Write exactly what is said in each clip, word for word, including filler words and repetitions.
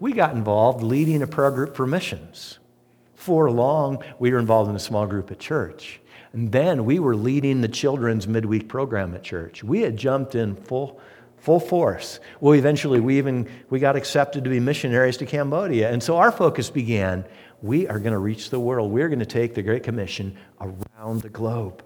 we got involved leading a prayer group for missions. For long, we were involved in a small group at church. And then we were leading the children's midweek program at church. We had jumped in full full force. Well, eventually we even we got accepted to be missionaries to Cambodia. And so our focus began, we are going to reach the world. We're going to take the Great Commission around the globe.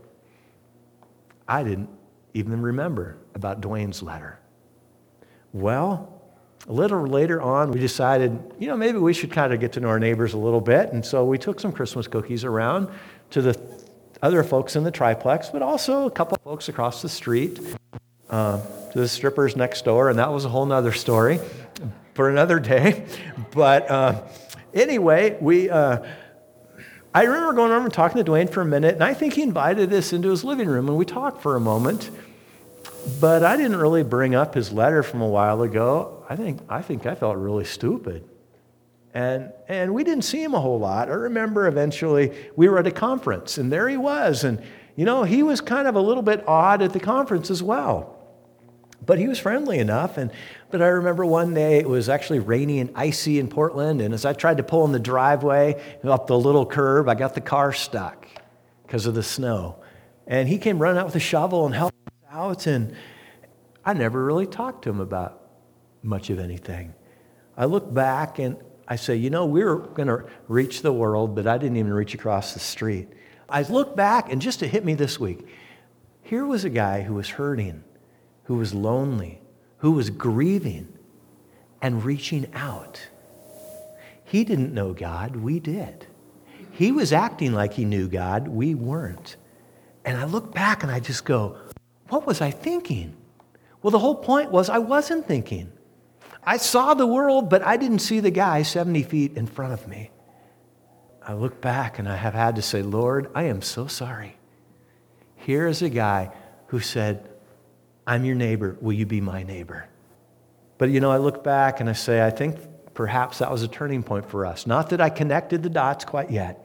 I didn't even remember about Dwayne's letter. Well, a little later on, we decided, you know, maybe we should kind of get to know our neighbors a little bit. And so we took some Christmas cookies around to the other folks in the triplex, but also a couple of folks across the street, uh, to the strippers next door. And that was a whole nother story for another day. But uh, anyway, we... Uh, I remember going over and talking to Dwayne for a minute, and I think he invited us into his living room, and we talked for a moment. But I didn't really bring up his letter from a while ago. I think I think I felt really stupid. And and we didn't see him a whole lot. I remember eventually we were at a conference, and there he was. And, you know, he was kind of a little bit odd at the conference as well. But he was friendly enough. And but I remember one day it was actually rainy and icy in Portland, and as I tried to pull in the driveway up the little curb, I got the car stuck because of the snow. And he came running out with a shovel and helped us out, and I never really talked to him about much of anything. I look back and I say, you know, we were going to reach the world, but I didn't even reach across the street. I look back, and just to hit me this week, here was a guy who was hurting, who was lonely, who was grieving and reaching out. He didn't know God, we did. He was acting like he knew God, we weren't. And I look back and I just go, what was I thinking? Well, the whole point was I wasn't thinking. I saw the world, but I didn't see the guy seventy feet in front of me. I look back and I have had to say, Lord, I am so sorry. Here is a guy who said, I'm your neighbor. Will you be my neighbor? But, you know, I look back and I say, I think perhaps that was a turning point for us. Not that I connected the dots quite yet,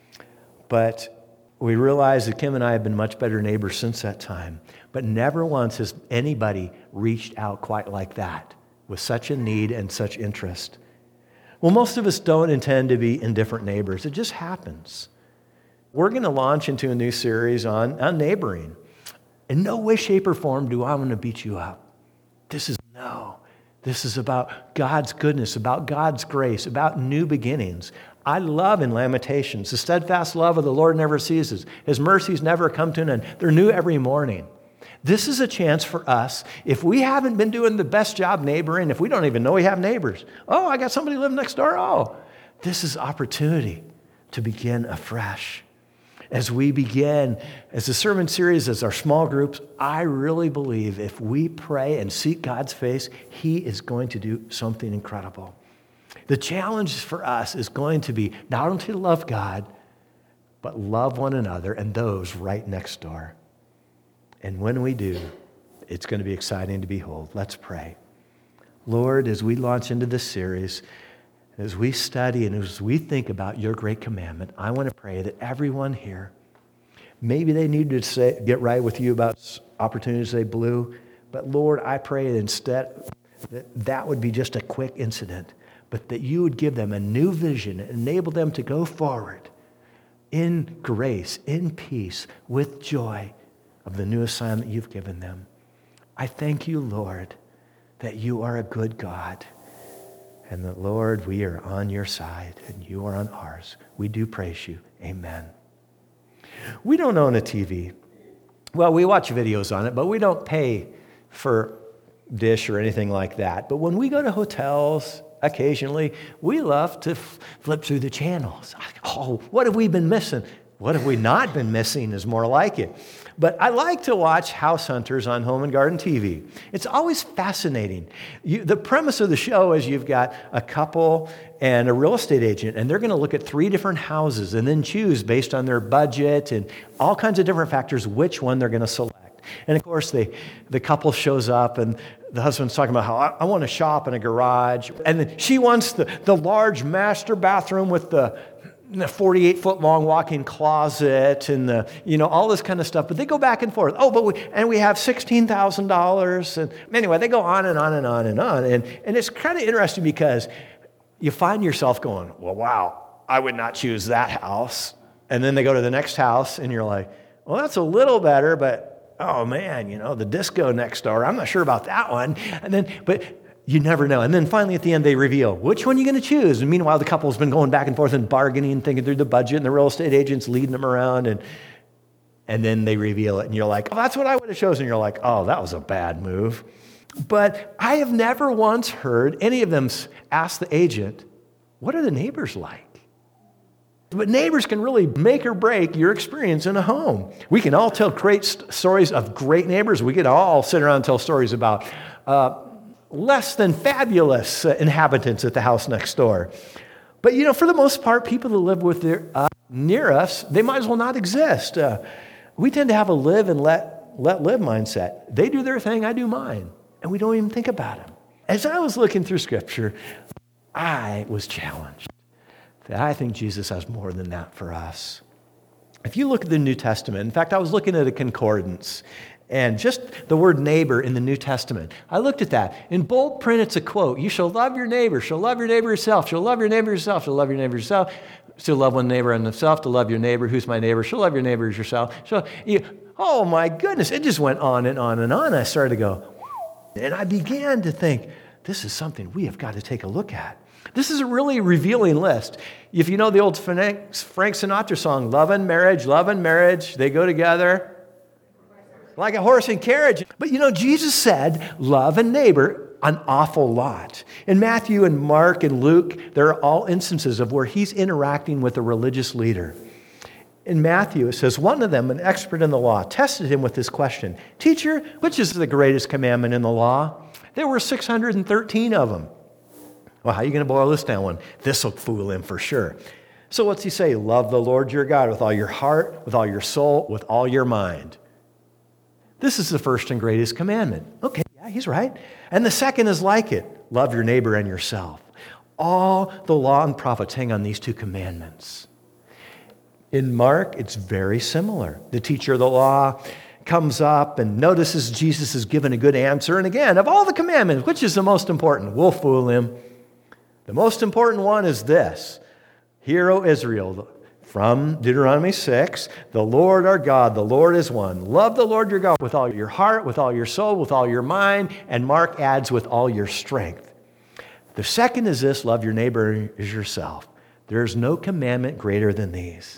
but we realized that Kim and I have been much better neighbors since that time. But never once has anybody reached out quite like that with such a need and such interest. Well, most of us don't intend to be indifferent neighbors. It just happens. We're going to launch into a new series on, on neighboring. In no way, shape, or form do I want to beat you up. This is no. This is about God's goodness, about God's grace, about new beginnings. I love in Lamentations, the steadfast love of the Lord never ceases. His mercies never come to an end. They're new every morning. This is a chance for us, if we haven't been doing the best job neighboring, if we don't even know we have neighbors. Oh, I got somebody living next door. Oh, this is opportunity to begin afresh. As we begin, as the sermon series, as our small groups, I really believe if we pray and seek God's face, He is going to do something incredible. The challenge for us is going to be not only to love God, but love one another and those right next door. And when we do, it's going to be exciting to behold. Let's pray. Lord, as we launch into this series, as we study and as we think about your great commandment, I want to pray that everyone here, maybe they need to say, get right with you about opportunities they blew, but Lord, I pray that instead that that would be just a quick incident, but that you would give them a new vision and enable them to go forward in grace, in peace, with joy of the new assignment you've given them. I thank you, Lord, that you are a good God. And that, Lord, we are on your side and you are on ours. We do praise you. Amen. We don't own a T V. Well, we watch videos on it, but we don't pay for Dish or anything like that. But when we go to hotels, occasionally, we love to f- flip through the channels. Oh, what have we been missing? What have we not been missing is more like it. But I like to watch House Hunters on Home and Garden T V. It's always fascinating. You, the premise of the show is you've got a couple and a real estate agent, and they're going to look at three different houses and then choose based on their budget and all kinds of different factors which one they're going to select. And of course, they, the couple shows up, and the husband's talking about how I, I want to shop in a garage. And then she wants the, the large master bathroom with the the forty-eight foot long walk-in closet and the, you know, all this kind of stuff. But they go back and forth. Oh, but we, and we have sixteen thousand dollars. And anyway, they go on and on and on and on. And, and it's kind of interesting because you find yourself going, well, wow, I would not choose that house. And then they go to the next house, and you're like, well, that's a little better, but oh man, you know, the disco next door, I'm not sure about that one. And then, but you never know. And then finally at the end, they reveal, which one are you going to choose? And meanwhile, the couple's been going back and forth and bargaining, thinking through the budget, and the real estate agent's leading them around, and and then they reveal it, and you're like, oh, that's what I would have chosen. You're like, oh, that was a bad move. But I have never once heard any of them ask the agent, what are the neighbors like? But neighbors can really make or break your experience in a home. We can all tell great st- stories of great neighbors. We could all sit around and tell stories about uh, less than fabulous uh, inhabitants at the house next door. But, you know, for the most part, people that live with their, uh, near us, they might as well not exist. Uh, we tend to have a live and let, let live mindset. They do their thing, I do mine. And we don't even think about them. As I was looking through Scripture, I was challenged that I think Jesus has more than that for us. If you look at the New Testament, in fact, I was looking at a concordance, and just the word neighbor in the New Testament, I looked at that. In bold print, it's a quote. You shall love your neighbor, shall love your neighbor yourself, shall love your neighbor yourself, shall love your neighbor yourself, shall love one neighbor and himself, to love your neighbor, who's my neighbor, shall love your neighbor as yourself. Shall, you, oh my goodness, it just went on and on and on. I started to go, and I began to think, this is something we have got to take a look at. This is a really revealing list. If you know the old Frank Sinatra song, Love and Marriage, Love and Marriage, they go together like a horse and carriage. But you know, Jesus said love and neighbor an awful lot. In Matthew and Mark and Luke, there are all instances of where he's interacting with a religious leader. In Matthew, it says, one of them, an expert in the law, tested him with this question, Teacher, which is the greatest commandment in the law? There were six hundred thirteen of them. Well, how are you going to boil this down one? This will fool him for sure. So what's he say? Love the Lord your God with all your heart, with all your soul, with all your mind. This is the first and greatest commandment. Okay, yeah, he's right. And the second is like it. Love your neighbor and yourself. All the law and prophets hang on these two commandments. In Mark, it's very similar. The teacher of the law comes up and notices Jesus has given a good answer. And again, of all the commandments, which is the most important? We'll fool him. The most important one is this. Hear, O Israel, from Deuteronomy six, the Lord our God, the Lord is one. Love the Lord your God with all your heart, with all your soul, with all your mind, and Mark adds with all your strength. The second is this, love your neighbor as yourself. There's no commandment greater than these.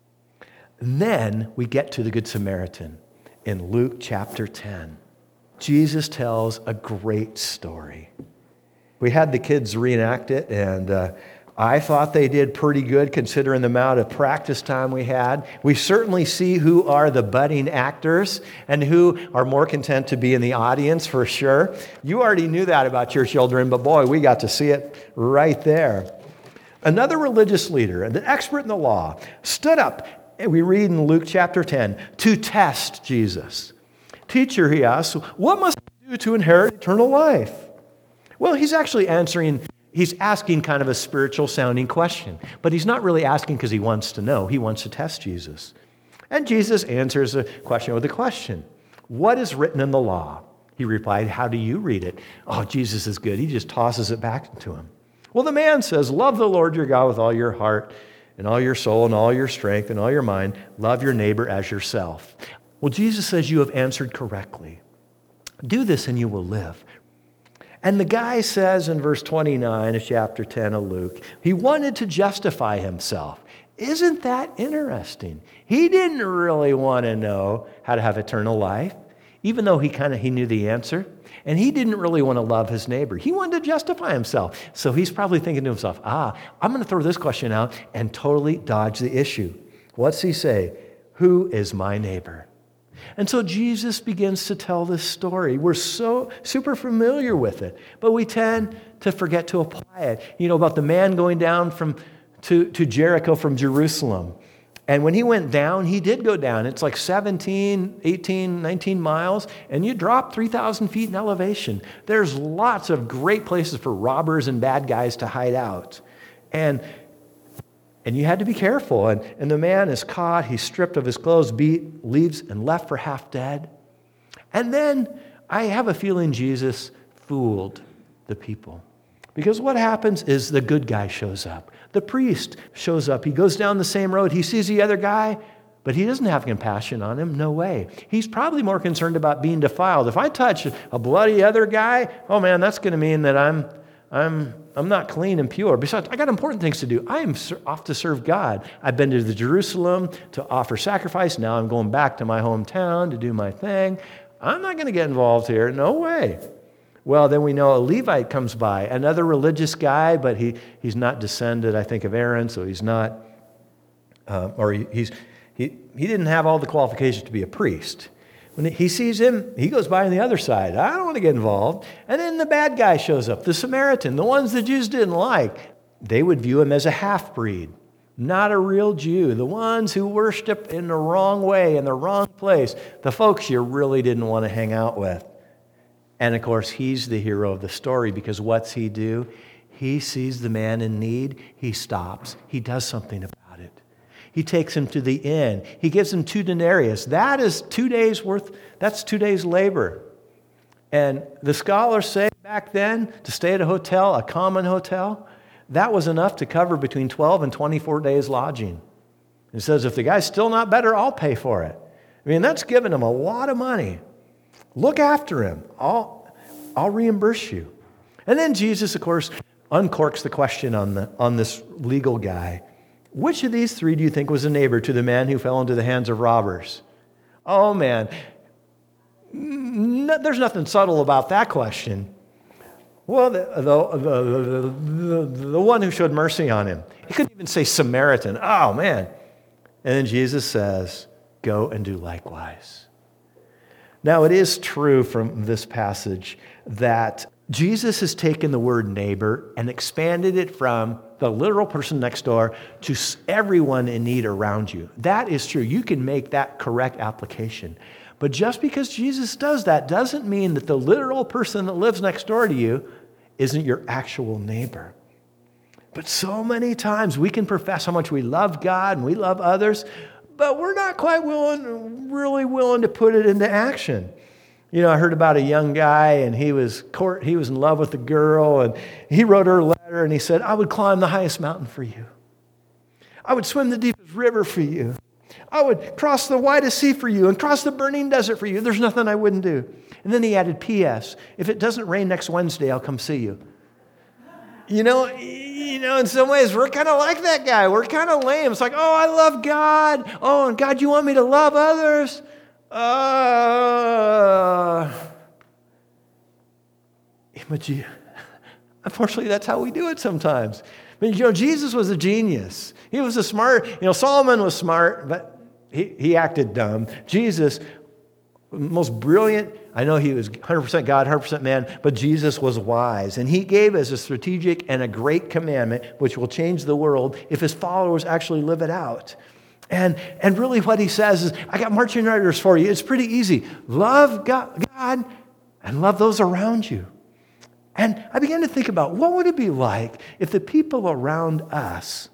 And then we get to the Good Samaritan in Luke chapter ten. Jesus tells a great story. We had the kids reenact it, and uh, I thought they did pretty good considering the amount of practice time we had. We certainly see who are the budding actors and who are more content to be in the audience for sure. You already knew that about your children, but boy, we got to see it right there. Another religious leader, an expert in the law, stood up, and we read in Luke chapter ten, to test Jesus. Teacher, he asked, what must I do to inherit eternal life? Well, he's actually answering, he's asking kind of a spiritual sounding question, but he's not really asking because he wants to know. He wants to test Jesus. And Jesus answers the question with a question. What is written in the law? He replied, how do you read it? Oh, Jesus is good. He just tosses it back to him. Well, the man says, love the Lord your God with all your heart and all your soul and all your strength and all your mind. Love your neighbor as yourself. Well, Jesus says you have answered correctly. Do this and you will live. And the guy says in verse twenty-nine of chapter ten of Luke, he wanted to justify himself. Isn't that interesting? He didn't really want to know how to have eternal life, even though he kind of he knew the answer. And he didn't really want to love his neighbor. He wanted to justify himself. So he's probably thinking to himself, ah, I'm going to throw this question out and totally dodge the issue. What's he say? Who is my neighbor? And so Jesus begins to tell this story. We're so super familiar with it, but we tend to forget to apply it. You know, about the man going down from to, to Jericho from Jerusalem. And when he went down, he did go down. It's like seventeen, eighteen, nineteen miles, and you drop three thousand feet in elevation. There's lots of great places for robbers and bad guys to hide out. And And you had to be careful. And, and the man is caught. He's stripped of his clothes, beat, leaves, and left for half dead. And then I have a feeling Jesus fooled the people. Because what happens is the good guy shows up. The priest shows up. He goes down the same road. He sees the other guy, but he doesn't have compassion on him. No way. He's probably more concerned about being defiled. If I touch a bloody other guy, oh man, that's going to mean that I'm, I'm, I'm not clean and pure. Besides, I got important things to do. I am off to serve God. I've been to the Jerusalem to offer sacrifice. Now I'm going back to my hometown to do my thing. I'm not going to get involved here. No way. Well, then we know a Levite comes by, another religious guy, but he, he's not descended, I think, of Aaron, so he's not, uh, or he, he's he he didn't have all the qualifications to be a priest. When he sees him, he goes by on the other side. I don't want to get involved. And then the bad guy shows up, the Samaritan, the ones the Jews didn't like. They would view him as a half-breed, not a real Jew, the ones who worship in the wrong way, in the wrong place, the folks you really didn't want to hang out with. And of course, he's the hero of the story because what's he do? He sees the man in need. He stops. He does something about it. He takes him to the inn. He gives him two denarius. That is two days worth, that's two days labor. And the scholars say back then to stay at a hotel, a common hotel, that was enough to cover between twelve and twenty-four days lodging. It says, if the guy's still not better, I'll pay for it. I mean, that's giving him a lot of money. Look after him. I'll, I'll reimburse you. And then Jesus, of course, uncorks the question on, the, on this legal guy. Which of these three do you think was a neighbor to the man who fell into the hands of robbers? Oh, man. No, there's nothing subtle about that question. Well, the, the, the, the, the one who showed mercy on him. He couldn't even say Samaritan. Oh, man. And then Jesus says, go and do likewise. Now, it is true from this passage that Jesus has taken the word neighbor and expanded it from the literal person next door to everyone in need around you. That is true. You can make that correct application. But just because Jesus does that doesn't mean that the literal person that lives next door to you isn't your actual neighbor. But so many times we can profess how much we love God and we love others, but we're not quite willing, really willing to put it into action. You know, I heard about a young guy, and he was court, he was in love with a girl, and he wrote her a letter, and he said, I would climb the highest mountain for you. I would swim the deepest river for you. I would cross the widest sea for you and cross the burning desert for you. There's nothing I wouldn't do. And then he added, P S, if it doesn't rain next Wednesday, I'll come see you. You know, you know, in some ways, we're kind of like that guy. We're kind of lame. It's like, oh, I love God. Oh, and God, you want me to love others? Uh, but you, unfortunately, that's how we do it sometimes. I mean, you know, Jesus was a genius. He was a smart, you know, Solomon was smart, but he, he acted dumb. Jesus, most brilliant. I know he was one hundred percent God, one hundred percent man, but Jesus was wise. And he gave us a strategic and a great commandment, which will change the world if his followers actually live it out. And, and really what he says is, I got marching orders for you. It's pretty easy. Love God, God and love those around you. And I began to think about what would it be like if the people around us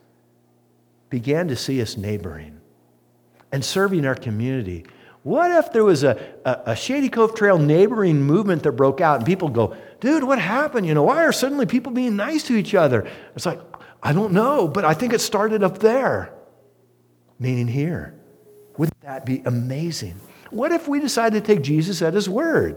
began to see us neighboring and serving our community. What if there was a, a, a Shady Cove Trail neighboring movement that broke out and people go, dude, what happened? You know, why are suddenly people being nice to each other? It's like, I don't know, but I think it started up there. Meaning here. Wouldn't that be amazing? What if we decided to take Jesus at his word?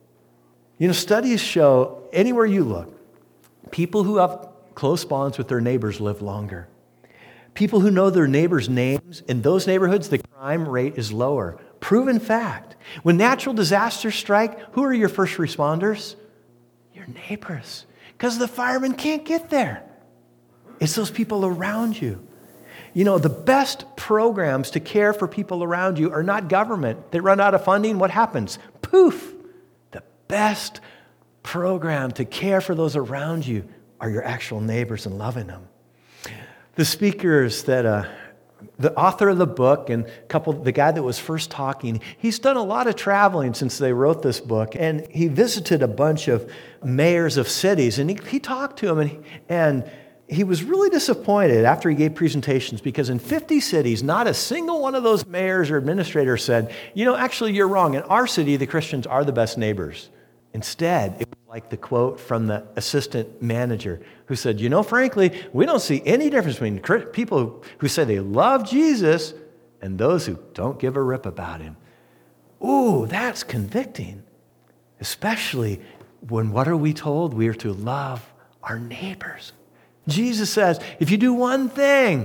You know, studies show anywhere you look, people who have close bonds with their neighbors live longer. People who know their neighbors' names, in those neighborhoods, the crime rate is lower. Proven fact. When natural disasters strike, who are your first responders? Your neighbors. Because the firemen can't get there. It's those people around you. You know, the best programs to care for people around you are not government. They run out of funding, what happens? Poof! The best program to care for those around you are your actual neighbors and loving them. The speakers that, uh, the author of the book and a couple, the guy that was first talking, he's done a lot of traveling since they wrote this book, and he visited a bunch of mayors of cities, and he, he talked to them, and, and he was really disappointed after he gave presentations because in fifty cities, not a single one of those mayors or administrators said, you know, actually, you're wrong. In our city, the Christians are the best neighbors. Instead, it was like the quote from the assistant manager who said, you know, frankly, we don't see any difference between people who say they love Jesus and those who don't give a rip about him. Ooh, that's convicting, especially when what are we told? We are to love our neighbors. Jesus says, if you do one thing,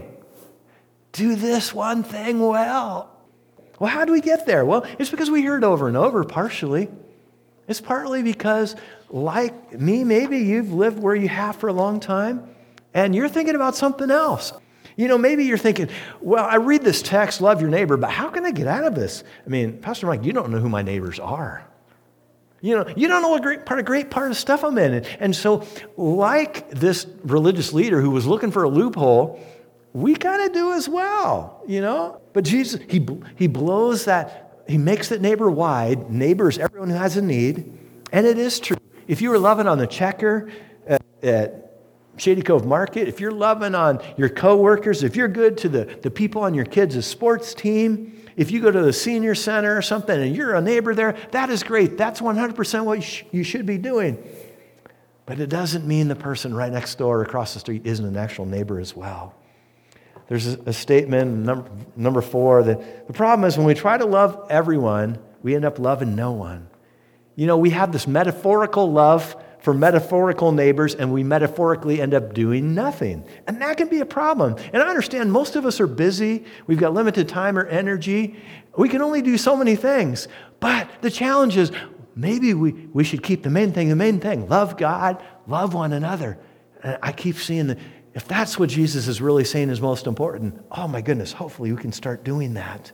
do this one thing well. Well, how do we get there? Well, it's because we hear it over and over, partially. It's partly because, like me, maybe you've lived where you have for a long time, and you're thinking about something else. You know, maybe you're thinking, well, I read this text, love your neighbor, but how can I get out of this? I mean, Pastor Mike, you don't know who my neighbors are. You know, you don't know a great part, a great part of stuff I'm in. And, and so, like this religious leader who was looking for a loophole, we kind of do as well, you know? But Jesus, he, he blows that, he makes that neighbor wide. Neighbors, everyone who has a need. And it is true. If you were loving on the checker at, at Shady Cove Market, if you're loving on your coworkers, if you're good to the, the people on your kids' sports team, if you go to the senior center or something and you're a neighbor there, that is great. That's one hundred percent what you, sh- you should be doing. But it doesn't mean the person right next door or across the street isn't an actual neighbor as well. There's a, a statement, number, number four, that the problem is when we try to love everyone, we end up loving no one. You know, we have this metaphorical love for metaphorical neighbors, and we metaphorically end up doing nothing. And that can be a problem. And I understand most of us are busy. We've got limited time or energy. We can only do so many things. But the challenge is maybe we, we should keep the main thing the main thing. Love God, love one another. And I keep seeing that if that's what Jesus is really saying is most important, oh my goodness, hopefully we can start doing that.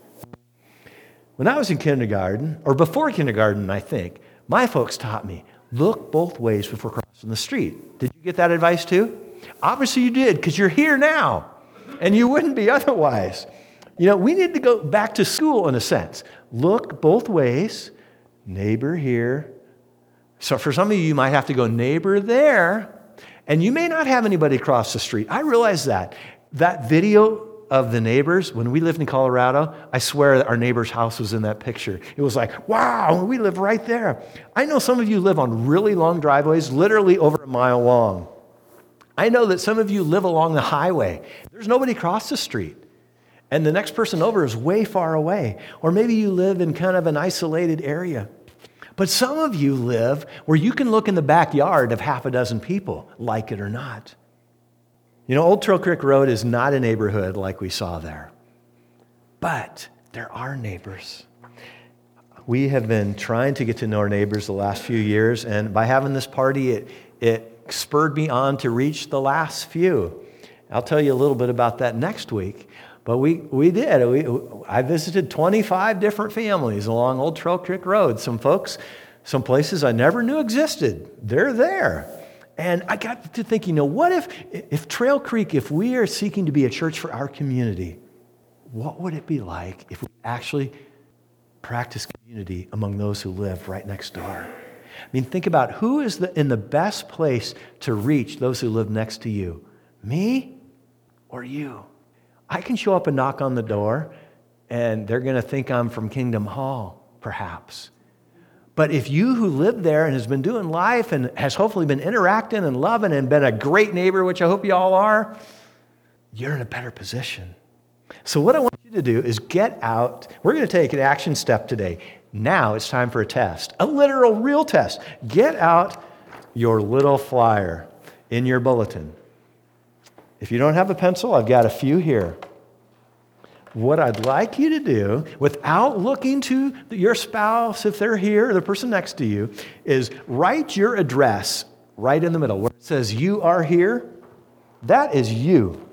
When I was in kindergarten, or before kindergarten, I think, my folks taught me, look both ways before crossing the street. Did you get that advice too? Obviously you did, because you're here now, and you wouldn't be otherwise. You know, we need to go back to school in a sense. Look both ways, neighbor here. So for some of you, you might have to go neighbor there, and you may not have anybody across the street. I realize that. That video of the neighbors, when we lived in Colorado, I swear that our neighbor's house was in that picture. It was like, wow, we live right there. I know some of you live on really long driveways, literally over a mile long. I know that some of you live along the highway. There's nobody across the street. And the next person over is way far away. Or maybe you live in kind of an isolated area. But some of you live where you can look in the backyard of half a dozen people, like it or not. You know, Old Trail Creek Road is not a neighborhood like we saw there. But there are neighbors. We have been trying to get to know our neighbors the last few years, and by having this party, it, it spurred me on to reach the last few. I'll tell you a little bit about that next week. But we, we did. We, I visited twenty-five different families along Old Trail Creek Road. Some folks, some places I never knew existed. They're there. And I got to think, you know, what if, if Trail Creek, if we are seeking to be a church for our community, what would it be like if we actually practice community among those who live right next door? I mean, think about who is the, in the best place to reach those who live next to you? Me or you? I can show up and knock on the door, and they're going to think I'm from Kingdom Hall, perhaps. But if you who live there and has been doing life and has hopefully been interacting and loving and been a great neighbor, which I hope you all are, you're in a better position. So what I want you to do is get out. We're going to take an action step today. Now it's time for a test, a literal, real test. Get out your little flyer in your bulletin. If you don't have a pencil, I've got a few here. What I'd like you to do, without looking to your spouse, if they're here, or the person next to you, is write your address right in the middle. Where it says you are here, that is you.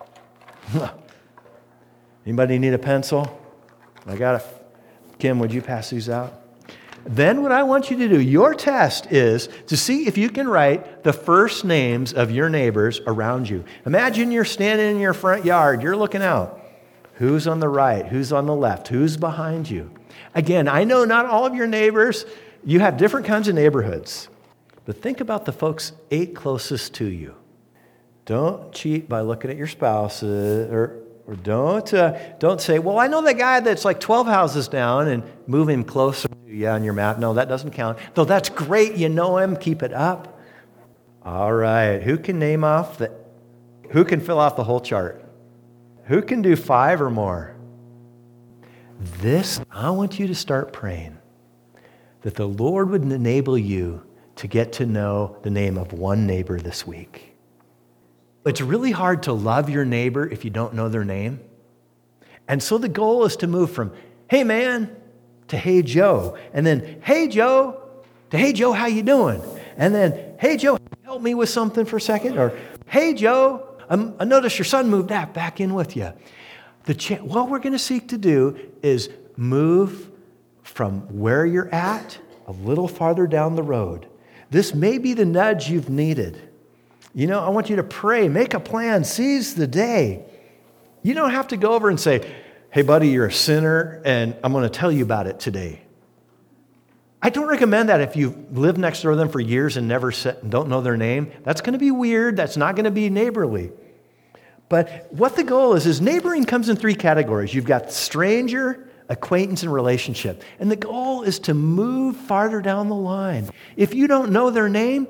Anybody need a pencil? I got a. Kim, would you pass these out? Then what I want you to do, your test is to see if you can write the first names of your neighbors around you. Imagine you're standing in your front yard, you're looking out. Who's on the right? Who's on the left? Who's behind you? Again, I know not all of your neighbors, you have different kinds of neighborhoods. But think about the folks eight closest to you. Don't cheat by looking at your spouse, uh, or Or don't uh, don't say, well, I know that guy that's like twelve houses down, and move him closer to Yeah, on your map. No, that doesn't count. Though that's great. You know him. Keep it up. All right. Who can name off the, who can fill out the whole chart? Who can do five or more? This, I want you to start praying that the Lord would enable you to get to know the name of one neighbor this week. It's really hard to love your neighbor if you don't know their name. And so the goal is to move from, hey man, to hey Joe. And then, hey Joe, to hey Joe, how you doing? And then, hey Joe, help me with something for a second. Or, hey Joe, I'm, I noticed your son moved that back in with you. The cha- what we're going to seek to do is move from where you're at a little farther down the road. This may be the nudge you've needed. You know, I want you to pray, make a plan, seize the day. You don't have to go over and say, hey buddy, you're a sinner and I'm going to tell you about it today. I don't recommend that if you've lived next door to them for years and never set, and don't know their name. That's going to be weird. That's not going to be neighborly. But what the goal is, is neighboring comes in three categories. You've got stranger, acquaintance, and relationship. And the goal is to move farther down the line. If you don't know their name,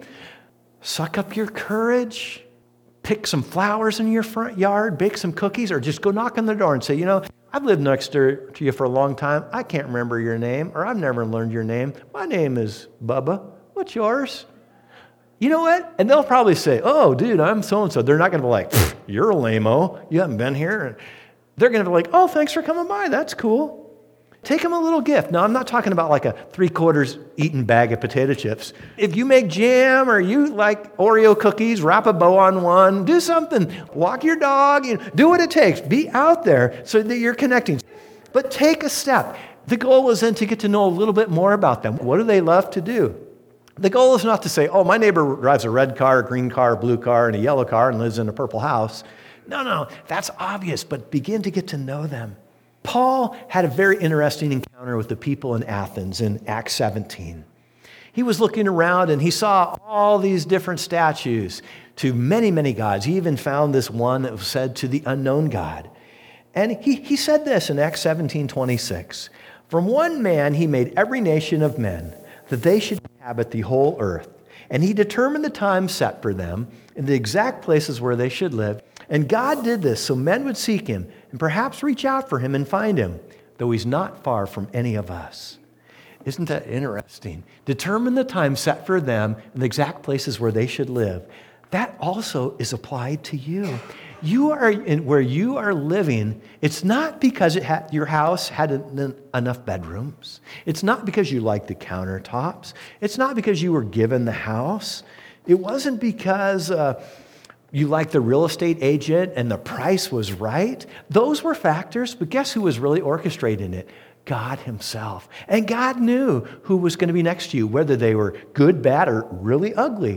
suck up your courage, pick some flowers in your front yard, bake some cookies, or just go knock on their door and say, you know, I've lived next door to you for a long time. I can't remember your name, or I've never learned your name. My name is Bubba. What's yours? You know what? And they'll probably say, oh, dude, I'm so-and-so. They're not going to be like, you're a lame-o. You haven't been here. They're going to be like, oh, thanks for coming by. That's cool. Take them a little gift. Now, I'm not talking about like a three-quarters eaten bag of potato chips. If you make jam or you like Oreo cookies, wrap a bow on one, do something. Walk your dog. You know, do what it takes. Be out there so that you're connecting. But take a step. The goal is then to get to know a little bit more about them. What do they love to do? The goal is not to say, oh, my neighbor drives a red car, a green car, a blue car, and a yellow car and lives in a purple house. No, no, that's obvious, but begin to get to know them. Paul had a very interesting encounter with the people in Athens in Acts seventeen. He was looking around and he saw all these different statues to many, many gods. He even found this one that was said to the unknown God. And he, he said this in Acts seventeen twenty-six. From one man he made every nation of men, that they should inhabit the whole earth. And he determined the time set for them and the exact places where they should live. And God did this so men would seek him and perhaps reach out for him and find him, though he's not far from any of us. Isn't that interesting? Determine the time set for them and the exact places where they should live. That also is applied to you. You are in, where you are living, it's not because it had, your house had en- enough bedrooms. It's not because you like the countertops. It's not because you were given the house. It wasn't because uh, you liked the real estate agent and the price was right. Those were factors, but guess who was really orchestrating it? God himself. And God knew who was going to be next to you, whether they were good, bad, or really ugly.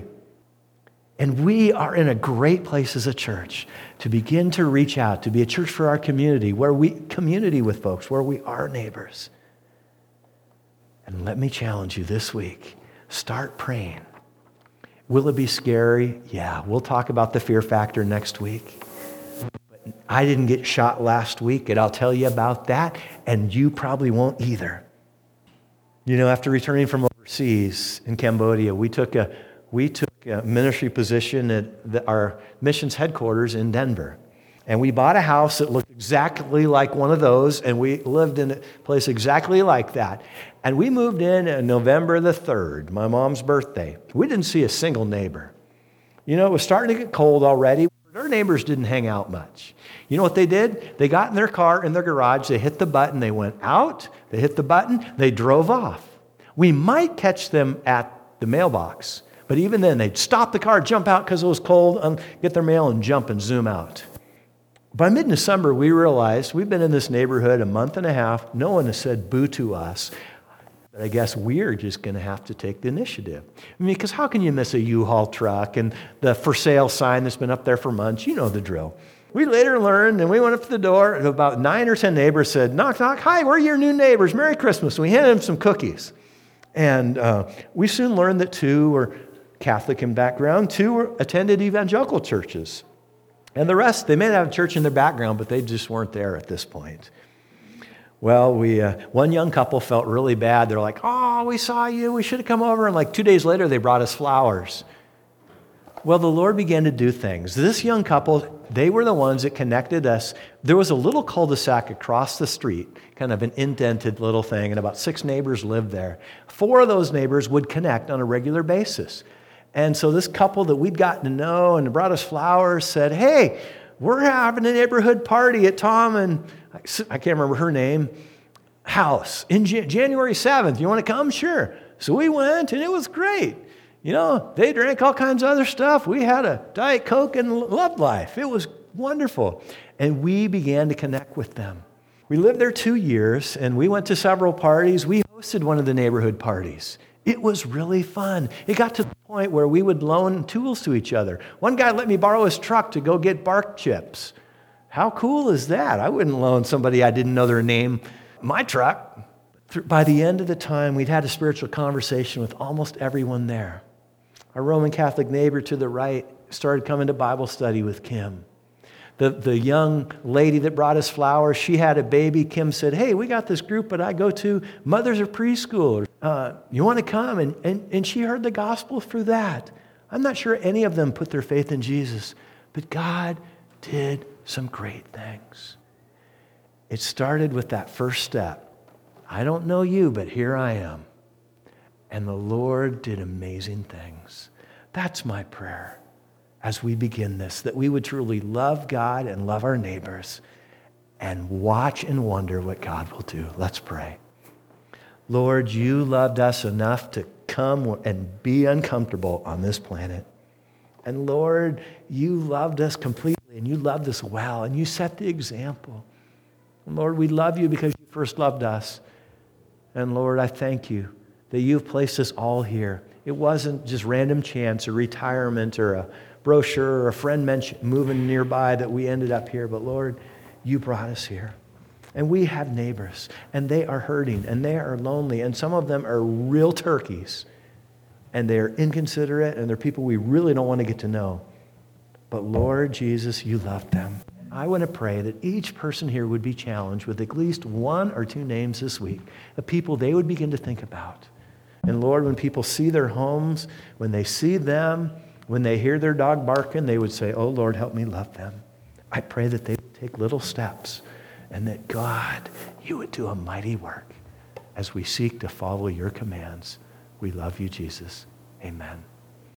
And we are in a great place as a church to begin to reach out, to be a church for our community, where we community with folks, where we are neighbors. And let me challenge you this week, start praying. Will it be scary? Yeah, we'll talk about the fear factor next week. But I didn't get shot last week, and I'll tell you about that, and you probably won't either. You know, after returning from overseas in Cambodia, we took a We took a ministry position at the, our missions headquarters in Denver. And we bought a house that looked exactly like one of those, and we lived in a place exactly like that. And we moved in on November the third, my mom's birthday. We didn't see a single neighbor. You know, it was starting to get cold already. Our neighbors didn't hang out much. You know what they did? They got in their car, in their garage, they hit the button, they went out, they hit the button, they drove off. We might catch them at the mailbox. But even then, they'd stop the car, jump out because it was cold, um, get their mail, and jump and zoom out. By mid-December, we realized we've been in this neighborhood a month and a half. No one has said boo to us. But I guess we're just going to have to take the initiative. I mean, because how can you miss a U-Haul truck and the for sale sign that's been up there for months? You know the drill. We later learned, and we went up to the door, and about nine or ten neighbors said, knock, knock, hi, we're your new neighbors. Merry Christmas. And we handed them some cookies. And uh, we soon learned that two were Catholic in background, two attended evangelical churches. And the rest, they may have a church in their background, but they just weren't there at this point. Well, we uh, one young couple felt really bad. They're like, oh, we saw you. We should have come over. And like two days later, they brought us flowers. Well, the Lord began to do things. This young couple, they were the ones that connected us. There was a little cul-de-sac across the street, kind of an indented little thing, and about six neighbors lived there. Four of those neighbors would connect on a regular basis. And so this couple that we'd gotten to know and brought us flowers said, hey, we're having a neighborhood party at Tom and I can't remember her name, house in January seventh. You want to come? Sure. So we went and it was great. You know, they drank all kinds of other stuff. We had a Diet Coke and loved life. It was wonderful. And we began to connect with them. We lived there two years and we went to several parties. We hosted one of the neighborhood parties. It was really fun. It got to the point where we would loan tools to each other. One guy let me borrow his truck to go get bark chips. How cool is that? I wouldn't loan somebody I didn't know their name my truck. By the end of the time, we'd had a spiritual conversation with almost everyone there. Our Roman Catholic neighbor to the right started coming to Bible study with Kim. The, the young lady that brought us flowers, she had a baby. Kim said, hey, we got this group that I go to, mothers of preschool. Uh, you want to come? And, and, and she heard the gospel through that. I'm not sure any of them put their faith in Jesus, but God did some great things. It started with that first step. I don't know you, but here I am. And the Lord did amazing things. That's my prayer as we begin this, that we would truly love God and love our neighbors and watch and wonder what God will do. Let's pray. Lord, you loved us enough to come and be uncomfortable on this planet. And Lord, you loved us completely and you loved us well and you set the example. And Lord, we love you because you first loved us. And Lord, I thank you that you've placed us all here. It wasn't just random chance or retirement or a brochure or a friend mention, moving nearby that we ended up here. But Lord, you brought us here. And we have neighbors and they are hurting and they are lonely. And some of them are real turkeys. And they're inconsiderate, and they're people we really don't want to get to know. But Lord Jesus, you love them. I want to pray that each person here would be challenged with at least one or two names this week of people they would begin to think about. And Lord, when people see their homes, when they see them, when they hear their dog barking, they would say, oh Lord, help me love them. I pray that they would take little steps and that God, you would do a mighty work as we seek to follow your commands. We love you, Jesus. Amen.